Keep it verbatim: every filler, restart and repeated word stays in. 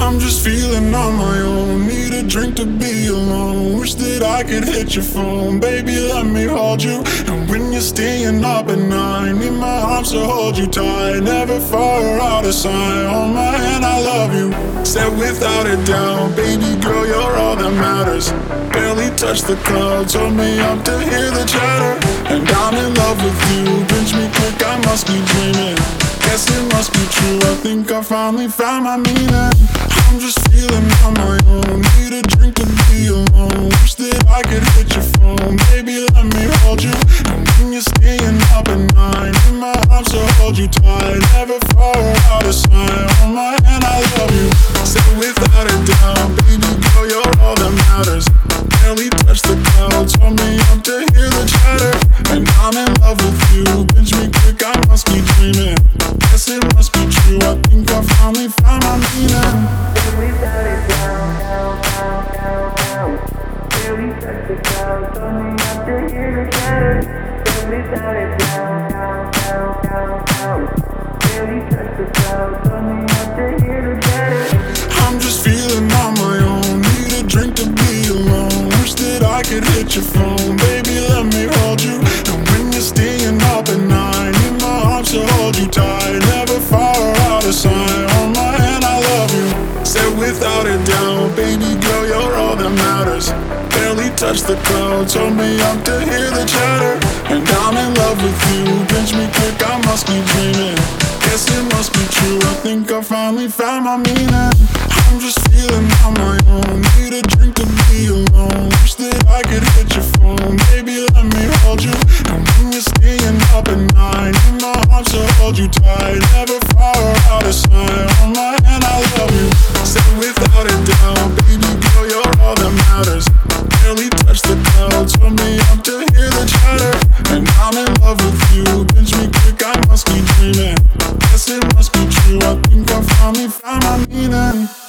I'm just feeling on my own, need a drink to be alone. Wish that I could hit your phone, baby, let me hold you. And when you're staying up at night, need my arms to hold you tight. Never far out of sight, on my hand I love you. Said without a doubt, baby girl, you're all that matters. Barely touched the clouds, told me up to hear the chatter. And I'm in love with you, pinch me quick, I must be dreaming. Guess it must be true, I think I finally found my meaning. I'm just feeling on my own, need a drink to be alone. Wish that I could hit your phone, baby, let me hold you. And when you're staying up at night, in my arms to hold you tight. Never far out of sight, on my hand I love you. Say without a doubt, baby girl, you're all that matters. Barely touched the clouds, told me up to hear the chatter. And I'm in love with you, pinch me quick, I must be dreaming. Guess it must be true, I think I finally found my meaning. Without it down, down, down, down, down. Barely touch the clouds, told me not to hear the chatter. Without it down, down, down, down, down. Barely touch the clouds, told me not to hear the chatter. I'm just feeling on my own, need a drink to be alone. Wish that I could hit your phone, baby, let me hold you. And when you're staying up at night, need my arms to hold you tight. Never far out of sight, on my hand I love you. Said without a doubt, baby girl, you're all that matters. Barely touched the clouds, told me up to hear the chatter. And I'm in love with you, pinch me quick, I must be dreaming. Guess it must be true, I think I finally found my meaning. I'm just feeling on my own, need a drink to be alone. Wish that I could hit your phone, baby, let me hold you. And when you're staying up at night, need my arms to hold you tight. Never far out of sight, on my hand I love you. Say without a doubt, baby girl, you're all that matters. Barely touched the clouds, told me up to hear the chatter. And I'm in love with you, pinch me quick, I must be dreaming. Guess it must be true, I think I finally found my meaning.